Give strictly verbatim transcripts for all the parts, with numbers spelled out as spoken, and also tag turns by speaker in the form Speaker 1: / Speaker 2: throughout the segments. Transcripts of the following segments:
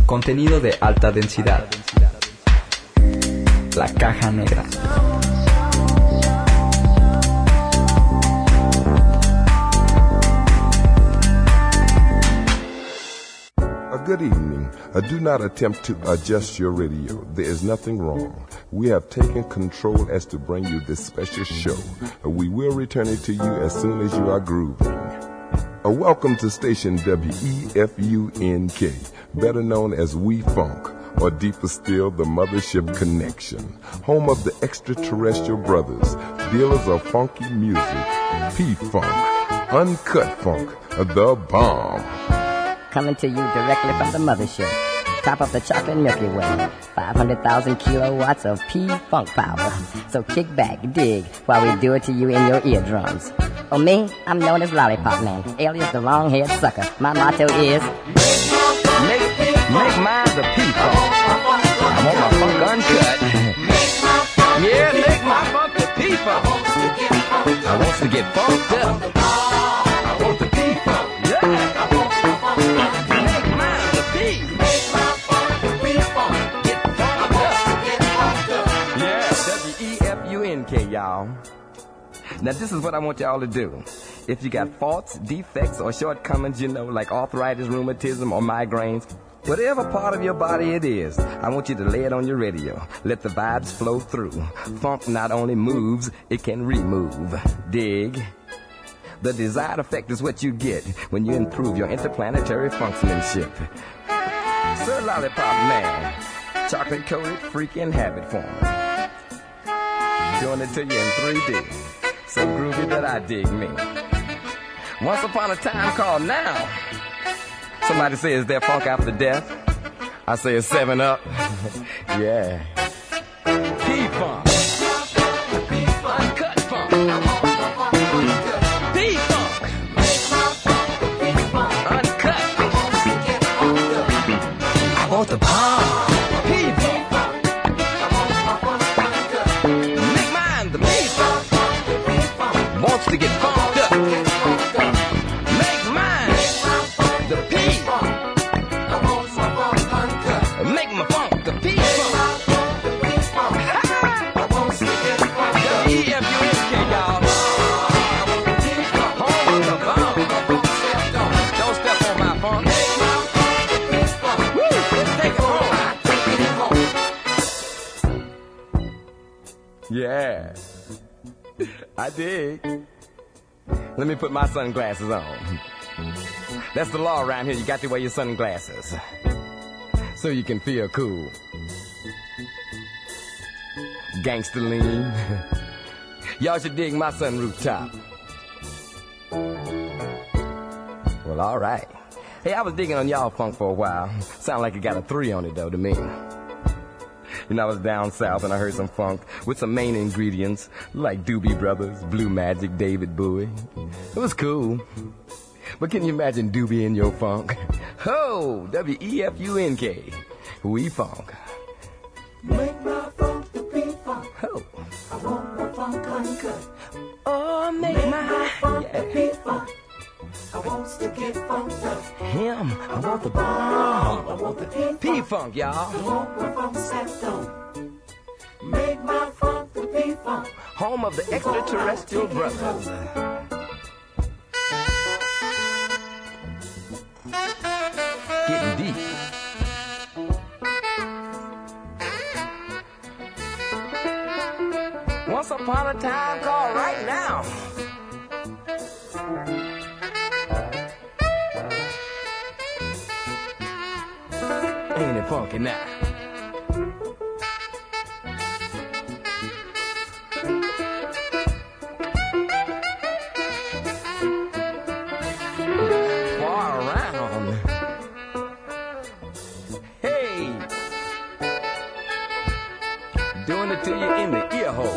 Speaker 1: Contenido de alta densidad. La caja negra.
Speaker 2: Good evening. Uh, do not attempt to adjust your radio. There is nothing wrong. We have taken control as to bring you this special show. Uh, we will return it to you as soon as you are grooving. Uh, welcome to station W E F U N K, better known as We Funk, or deeper still, the Mothership Connection, home of the extraterrestrial brothers, dealers of funky music, P-Funk, Uncut Funk, the bomb.
Speaker 3: Coming to you directly from the mothership. Top of the chocolate Milky Way. five hundred thousand kilowatts of P-Funk power. So kick back, dig, while we do it to you in your eardrums. Oh, me? I'm known as Lollipop Man, alias the long-haired sucker. My motto is...
Speaker 4: Make, make mine the P-Funk. I want my funk uncut. Yeah, make my funk the P-Funk. I want to get funked up. I want the P-Funk. Yeah. Okay, y'all. Now this is what I want y'all to do. If you got faults, defects, or shortcomings, you know, like arthritis, rheumatism, or migraines, whatever part of your body it is, I want you to lay it on your radio. Let the vibes flow through. Funk not only moves, it can remove. Dig? The desired effect is what you get when you improve your interplanetary functionship. Sir Lollipop Man, chocolate-coated freaking habit former. Doing it to you in three D. So groovy that I dig me. Once upon a time called now. Somebody say, is there funk after death? I say it's seven up. Yeah. P-Funk. Uncut funk. P-Funk. Uncut. I want the bomb. To get funked up. Make mine the P. Make my funk the P-Funk. W E F U N K, y'all. Home of the bomb. Don't step on my funk. Woo, let's take it home. Yeah, I dig. Let me put my sunglasses on. That's the law around here. You got to wear your sunglasses so you can feel cool. Gangsta lean. Y'all should dig my sunroof top. Well, all right. Hey, I was digging on y'all funk for a while. Sound like it got a three on it, though, to me. You know, I was down south and I heard some funk with some main ingredients like Doobie Brothers, Blue Magic, David Bowie. It was cool. But can you imagine Doobie in your funk? Ho! W E F U N K. We funk.
Speaker 5: Make my funk the P-Funk.
Speaker 4: Ho!
Speaker 5: I want my funk uncut.
Speaker 4: Oh, make,
Speaker 5: make
Speaker 4: my,
Speaker 5: my funk
Speaker 4: yeah.
Speaker 5: the P-Funk. I want to get funked up.
Speaker 4: Him, I want the bomb.
Speaker 5: I want the P-Funk.
Speaker 4: P-Funk, y'all.
Speaker 5: I want my funk set on. Make my funk the P-Funk.
Speaker 4: Home of the extraterrestrial brothers. Getting deep. Once upon a time called right now. Ain't it funky now? Far around. Hey! Doing it to you in the ear hole.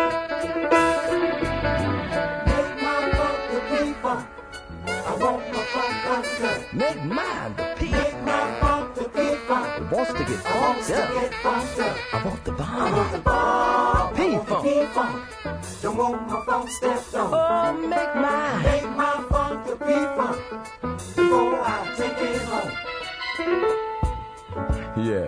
Speaker 5: Make my funk the P-Funk. I want my funk uncut.
Speaker 4: Make mine the P.
Speaker 5: Make my funk the P-Funk.
Speaker 4: It wants to get
Speaker 5: I want
Speaker 4: funked
Speaker 5: to
Speaker 4: up.
Speaker 5: get funked up.
Speaker 4: I want the
Speaker 5: I want the
Speaker 4: bomb.
Speaker 5: bomb.
Speaker 4: P-Funk.
Speaker 5: P-Funk. Don't want my funk stepped on.
Speaker 4: Oh, make mine.
Speaker 5: Make my funk the P-Funk. Before I take it home.
Speaker 2: Yeah.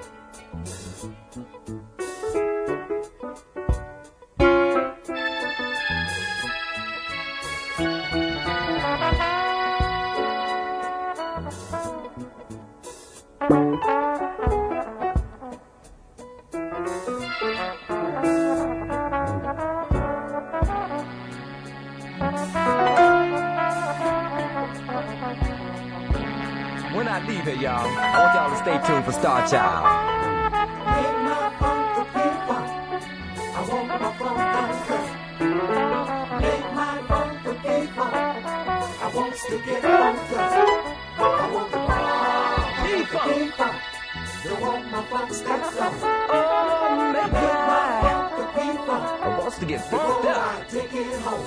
Speaker 4: When I leave here, y'all, I want y'all to stay tuned for Star Child.
Speaker 5: Make my funk the people. I want my funk uncut. Make my funk the people. I want to get funked up. I want the funk the people. They want my funk stepped up.
Speaker 4: Oh, make
Speaker 5: Make my
Speaker 4: my
Speaker 5: funk the people.
Speaker 4: I wants to get
Speaker 5: Before
Speaker 4: funked up.
Speaker 5: I take it home.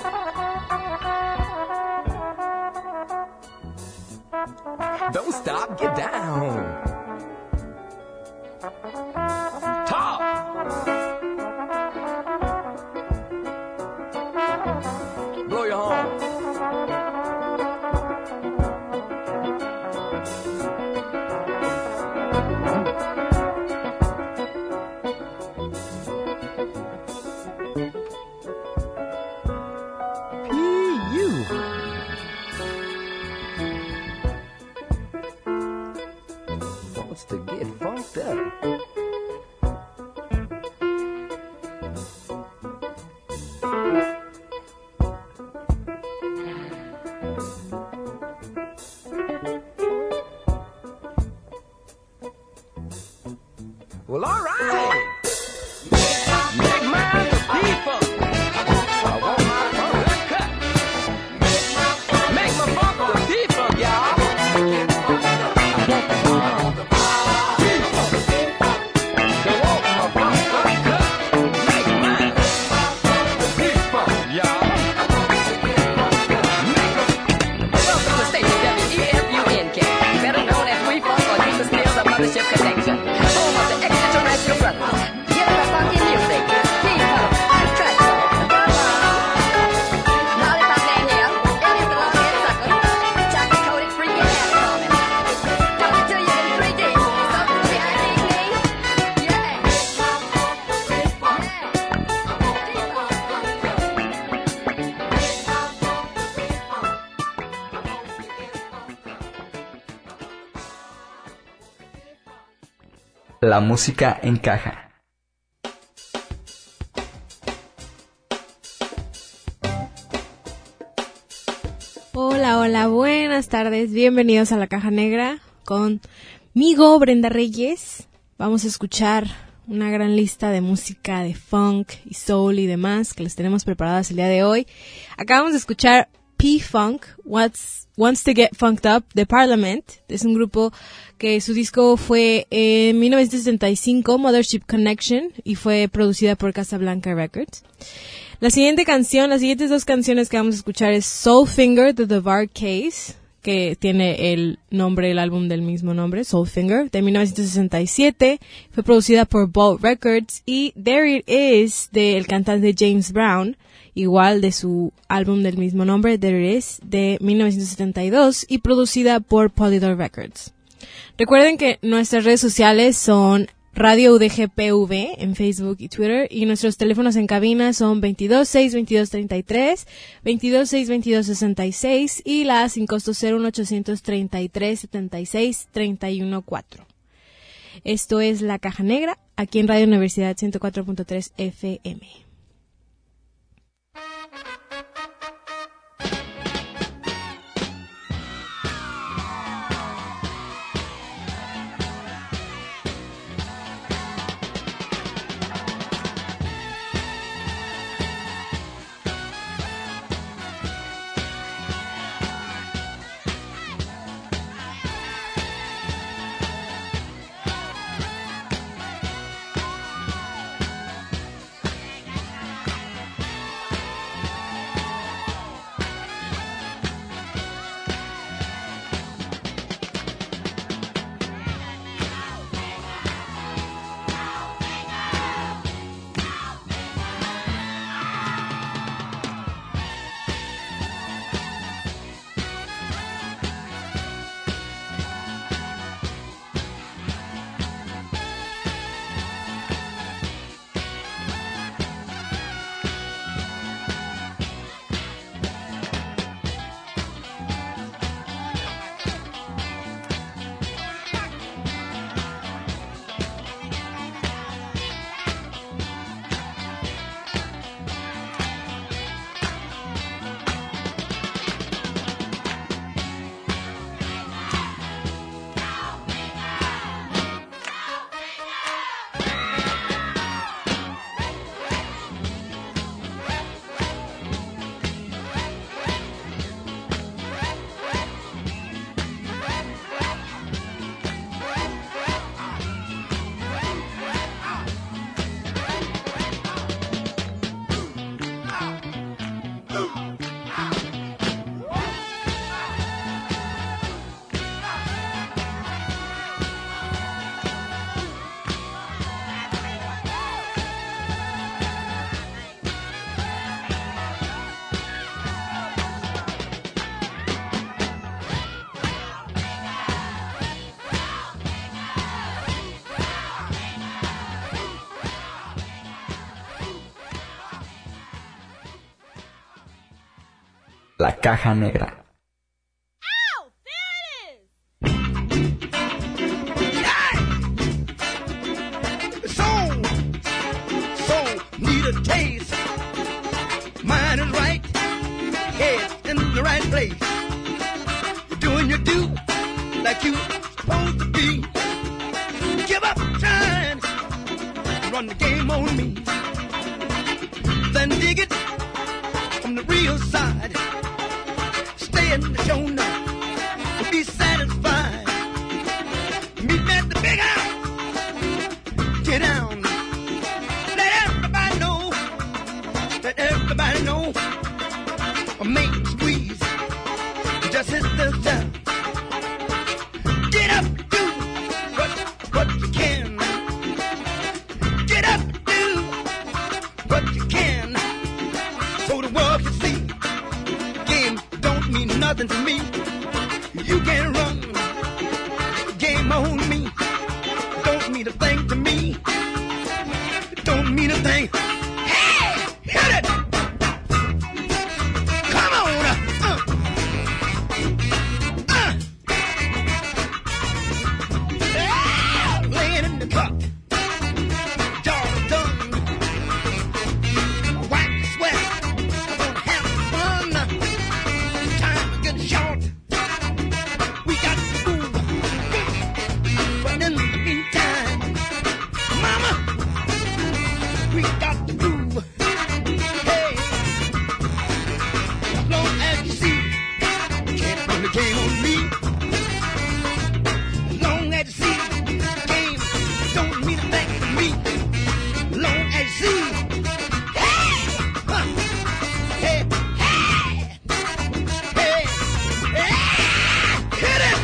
Speaker 4: Don't stop, get down. Talk. Blow your horn. P U. Wants to get funked up. Well, all right. Make mine the people. I want my funk cut. Make my funk the people, y'all.
Speaker 3: Mothership Connection, home of the extraterrestrial brothers. Give them funky music, P-Funk, Untouchable, Lollipop Man here, and it's the long-head sucker, chocolate-coated freaky ass coming. Talking to you in three D, something behind these knees. Yeah.
Speaker 1: La música encaja.
Speaker 6: Hola, hola, buenas tardes, bienvenidos a La Caja Negra conmigo, Brenda Reyes. Vamos a escuchar una gran lista de música de funk y soul y demás que les tenemos preparadas el día de hoy. Acabamos de escuchar P-Funk, What's, Wants to Get Funked Up, de Parliament. Es un grupo que su disco fue en mil novecientos setenta y cinco, Mothership Connection, y fue producida por Casablanca Records. La siguiente canción, las siguientes dos canciones que vamos a escuchar es Soulfinger de The Var Case, que tiene el nombre, el álbum del mismo nombre, Soulfinger, de mil novecientos sesenta y siete, fue producida por Bolt Records, y There It Is, del cantante James Brown, igual de su álbum del mismo nombre, There It Is, de mil novecientos setenta y dos, y producida por Polydor Records. Recuerden que nuestras redes sociales son Radio U D G P V en Facebook y Twitter, y nuestros teléfonos en cabina son veintidós seis veintidós treinta y tres, veintidós seis veintidós sesenta y seis y la sin costo cero uno ochocientos treinta y tres setenta y seis treinta y uno cuatro. Esto es La Caja Negra, aquí en Radio Universidad ciento cuatro punto tres F M.
Speaker 1: La Caja Negra.
Speaker 7: Need a taste. Mine is right, head in the right place. You're doing your due like you supposed to be. Give up trying, run the game on me. Then dig it from the real side. Stay in the show now and be satisfied. Meet me at the big house. Get down. Let everybody know a main squeeze just hit the down. Get up, do what, what you can. Get up, do what you can. So the world can see game don't mean nothing to me. You can run game on me. Don't mean a thing to me. Don't mean a thing. Hit it! Come on! Uh. Uh. Yeah. Laying in the cup. Jaws done. Wipe the sweat. I'm gonna have fun. Time is getting short. We got to move. But in the meantime, mama, we got to move. Game on me. Long as you see game don't mean a thing to me. Long as you see, hey, huh. hey, hey, hey, hey, hit it.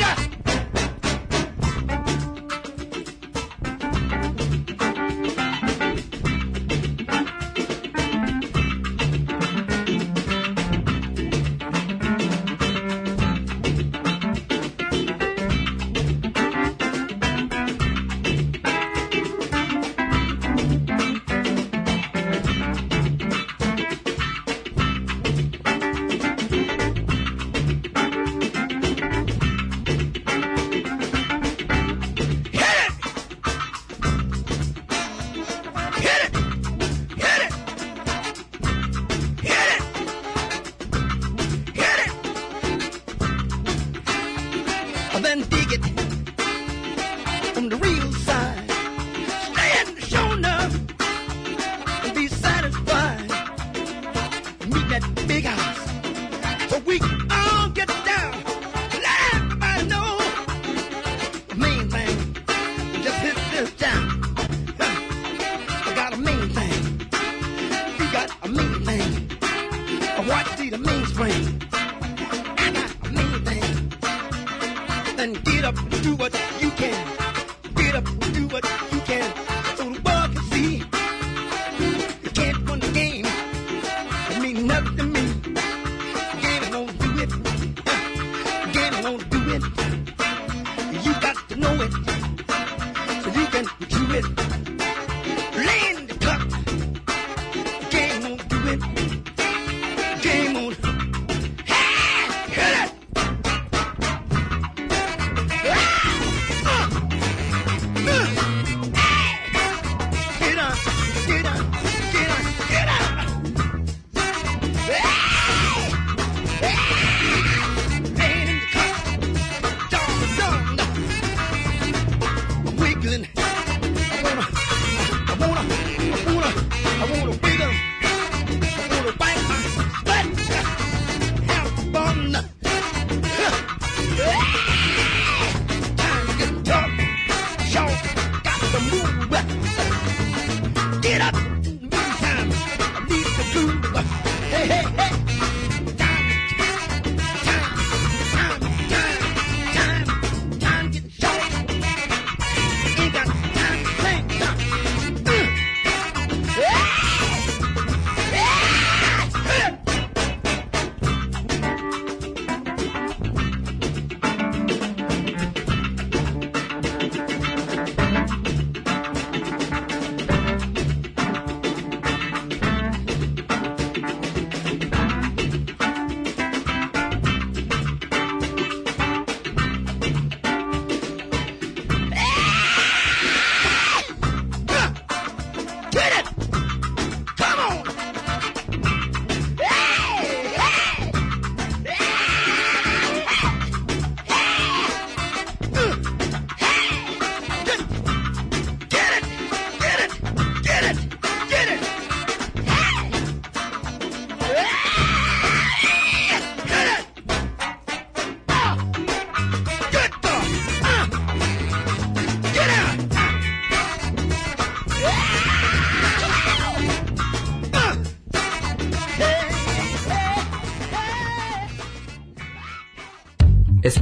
Speaker 7: Then dig it from the real side. Stay in the show now and be satisfied. Meet that big house so we can all get down. Let everybody know the main thing. Just hit this down. I got a main thing. You got a main thing. I want to see the mainspring. I got a main thing. Then get up and do what you can. Get up and do what you can. So the world can see you can't win the game. It means nothing to me. Game won't do it. Game won't do it. You got to know it so you can do it. Lay in the cup. Game won't do it. Game won't. Hey, hit it.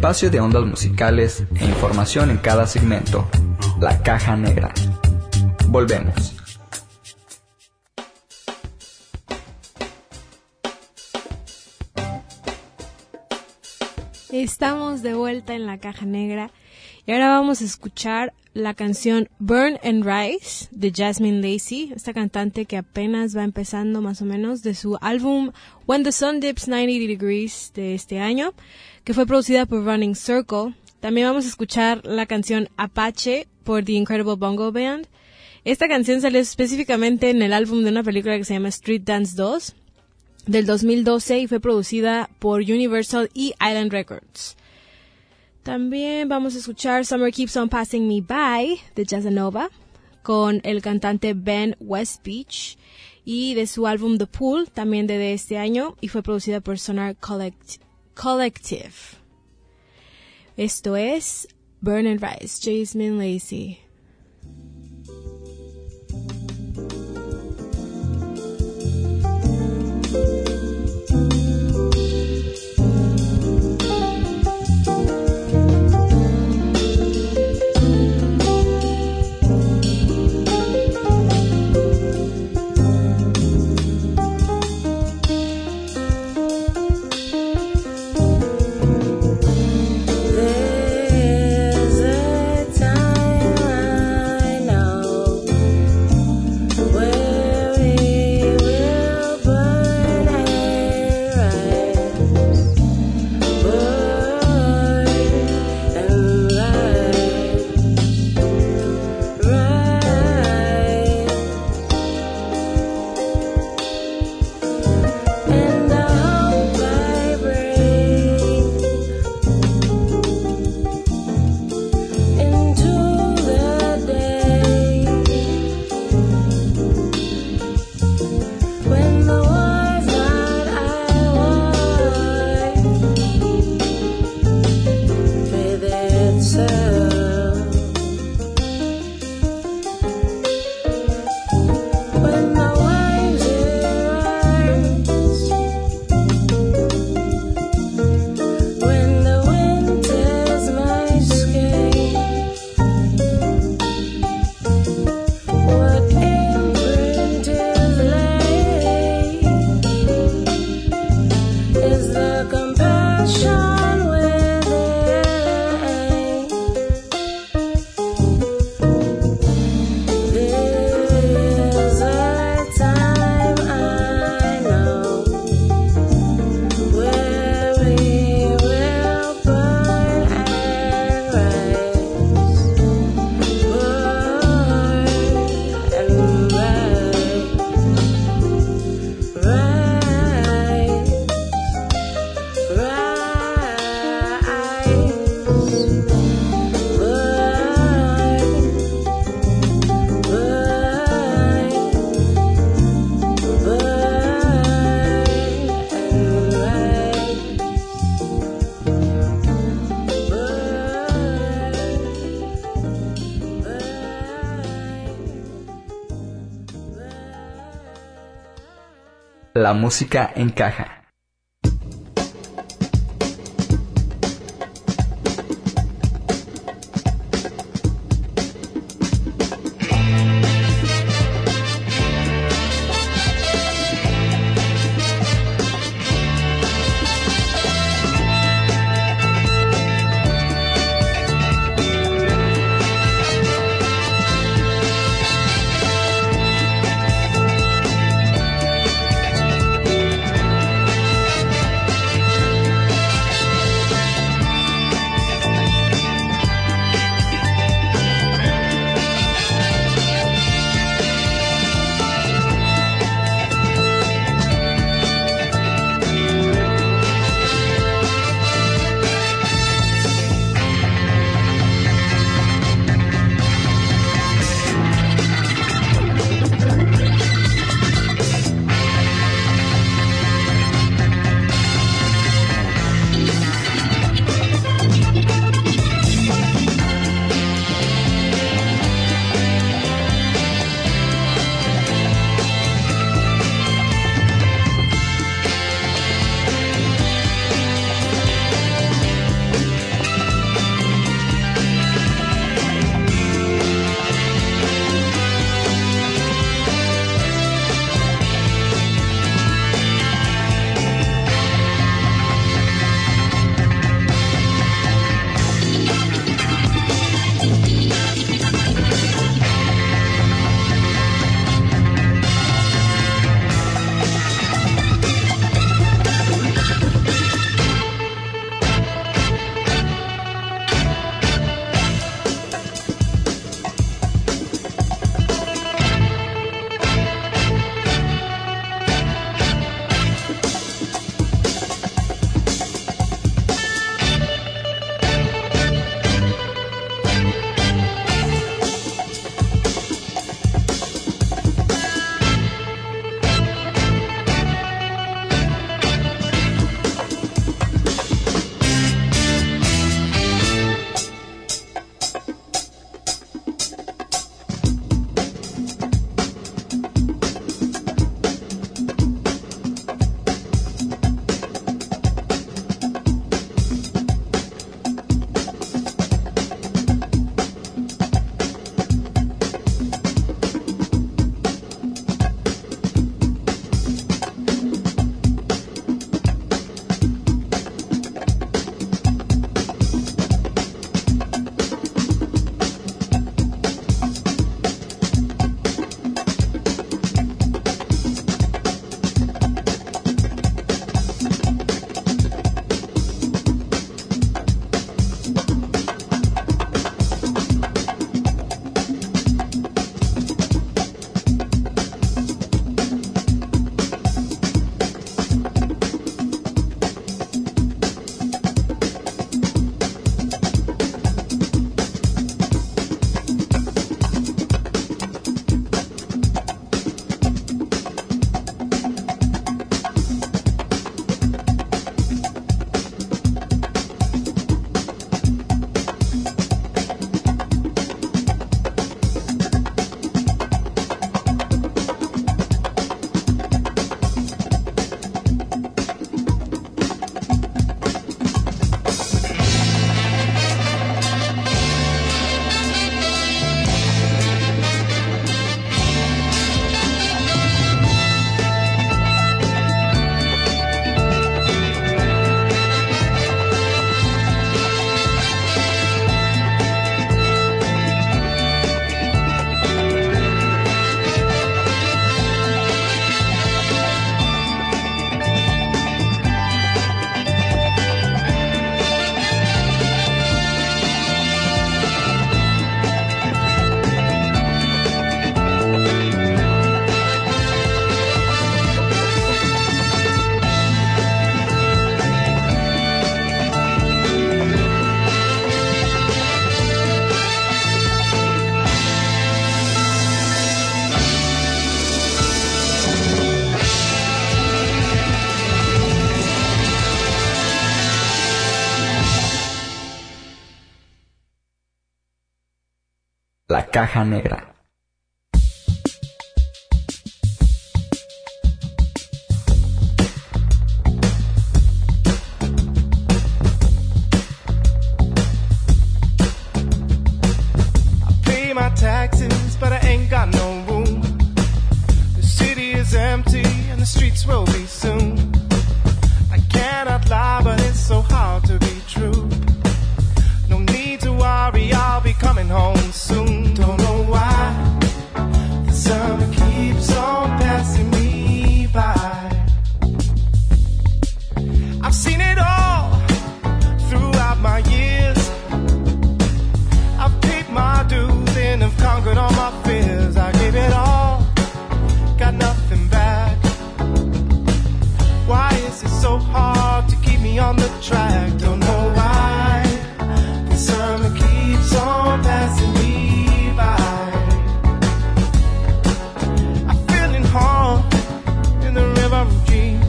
Speaker 1: espacio de ondas musicales e información en cada segmento, La Caja Negra. Volvemos.
Speaker 6: Estamos de vuelta en La Caja Negra y ahora vamos a escuchar la canción Burn and Rise de Jasmine Lacey, esta cantante que apenas va empezando más o menos, de su álbum When the Sun Dips ninety Degrees de este año, que fue producida por Running Circle. También vamos a escuchar la canción Apache por The Incredible Bongo Band. Esta canción salió específicamente en el álbum de una película que se llama Street Dance dos del dos mil doce y fue producida por Universal y Island Records. También vamos a escuchar Summer Keeps on Passing Me By de Jazzanova con el cantante Ben Westbeach y de su álbum The Pool, también de, de este año, y fue producida por Sonar Collect- Collective. Esto es Burn and Rise, Jasmine Lacey.
Speaker 8: There's a time I know where we will burn and rise, burn and rise, rise, and I hope I bring into the day when the war's not I want with itself, when the waves rise, when the wind tears my skin. What imprint is laid is the compassion within. There's a time I know where we will burn and rise, burn and rise, rise,
Speaker 1: La música encaja. La Caja Negra.
Speaker 9: Taxes, but I ain't got no room. The city is empty and the streets will be soon. I cannot lie, but it's so hard to be true. No need to worry, I'll be coming home soon. Don't know why the summer keeps on passing me by. I've seen it all throughout my years. I've paid my dues and have conquered all my fears. I gave it all, got nothing back. Why is it so hard to keep me on the track? Don't know why the summer keeps on passing me by. I'm feeling hard in the river of dreams,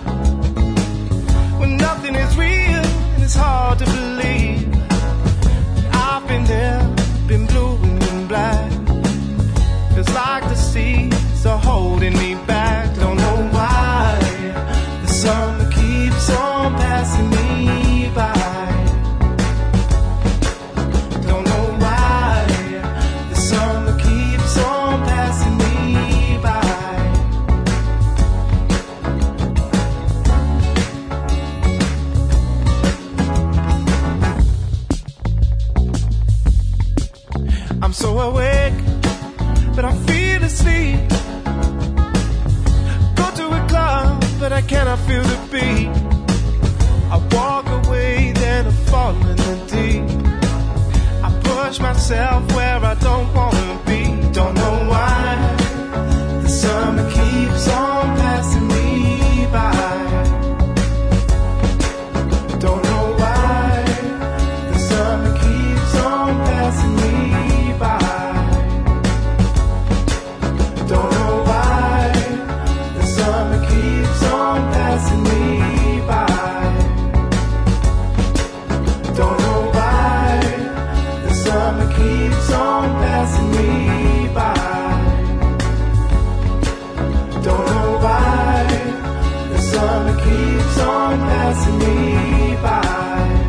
Speaker 9: when nothing is real and it's hard to believe. I've been there, been blue and been black. Feels like the seas are holding me back. Don't know why the summer keeps on passing me by. Don't know why the summer keeps on passing me by. I'm so awake, but I feel asleep. Go to a club, but I cannot feel the beat. I walk away, then I fall in the deep. I push myself where I don't wanna be. Don't know why the summer keeps on passing me by. Don't know why the summer keeps on passing me by. Don't know why the summer keeps on passing me by. Don't know why the summer keeps on passing me by. Don't know why the summer keeps on passing me by.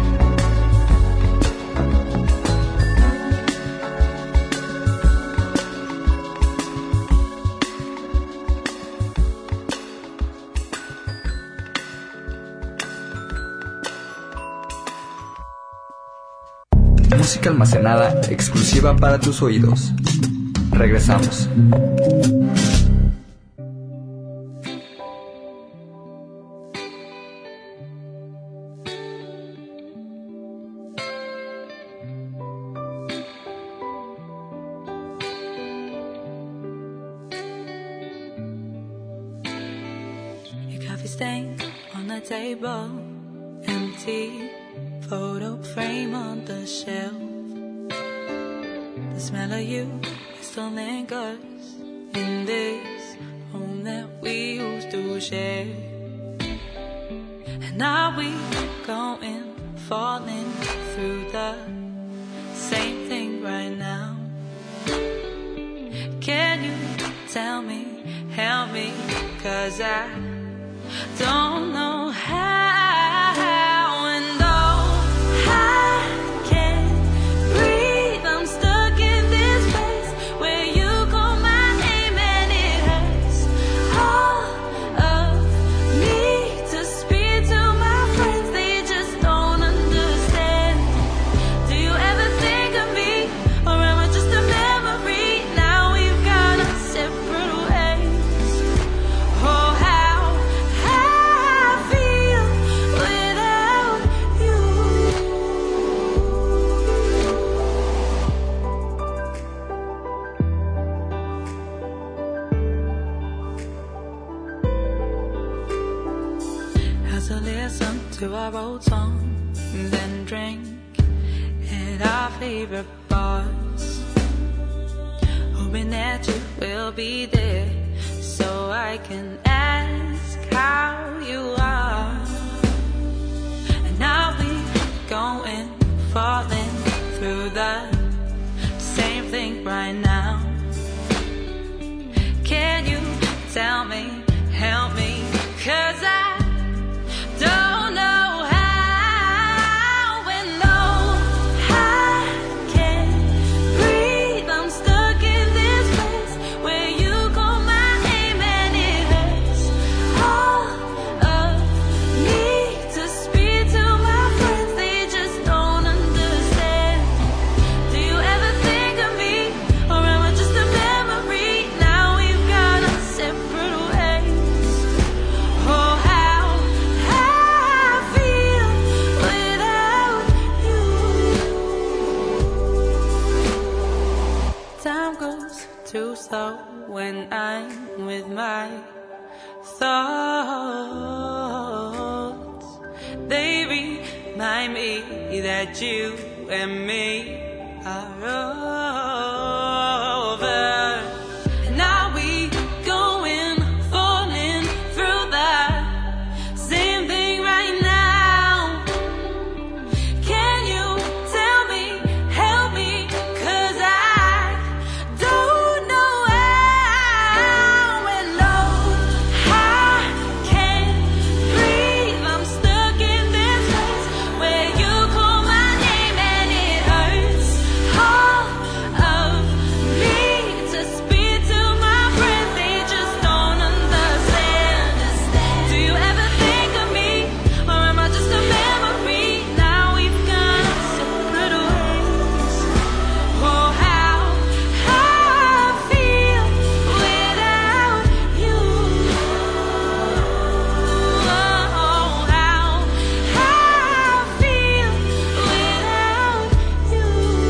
Speaker 1: Música almacenada exclusiva para tus oídos. Regresamos.
Speaker 10: Your coffee stain on the table, empty photo frame on the shelf. The smell of you still lingers in this home that we used to share. And are we going, falling through the same thing right now? Can you tell me, help me, 'cause I don't know how. To listen to our old songs and drink at our favorite bars, hoping that you will be there so I can ask how you are. And now we going, falling through the same thing right tell me, help me, 'cause I don't know how, and no, I can't breathe. I'm stuck in this place where you call my name and it hurts all of me to speak to my friends. They just don't understand. Do you ever think of me, or am I just a memory? Now we've got our separate ways. Oh, how I feel without you. Time goes too slow when I'm with my thoughts. They remind me that you and me are over. And are we going, falling through the same thing right now? Can you tell me, help me, 'cause I don't know how, and no, I can't breathe. I'm stuck in this place where you call my name and it hurts all of me to speak to my friends. They just don't understand. Do you ever think of me, or am I just a memory? Now we've gone our separate ways. Oh, how I feel without you. Oh, how I feel without you.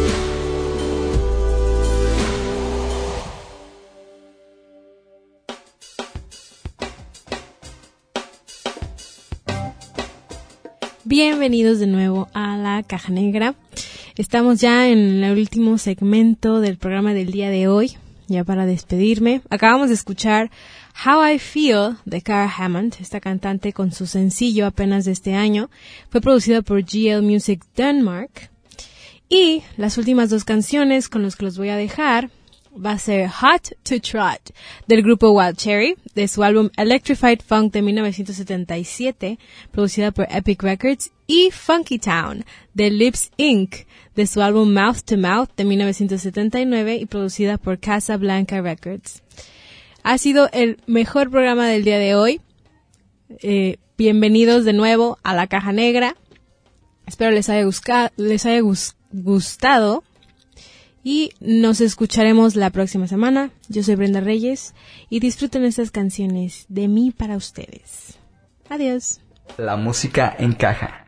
Speaker 6: Bienvenidos de nuevo a la Caja Negra. Estamos ya en el último segmento del programa del día de hoy, ya para despedirme. Acabamos de escuchar How I Feel de Cara Hammond, esta cantante con su sencillo apenas de este año. Fue producido por G L Music Denmark. Y las últimas dos canciones con las que los voy a dejar va a ser Hot to Trot del grupo Wild Cherry, de su álbum Electrified Funk de mil novecientos setenta y siete, producida por Epic Records, y Funky Town de Lips incorporated, de su álbum Mouth to Mouth de mil novecientos setenta y nueve y producida por Casablanca Records. Ha sido el mejor programa del día de hoy. Eh, bienvenidos de nuevo a la Caja Negra. Espero les haya, busca- les haya gus- gustado. Y nos escucharemos la próxima semana. Yo soy Brenda Reyes y disfruten estas canciones de mí para ustedes. Adiós.
Speaker 1: La música encaja.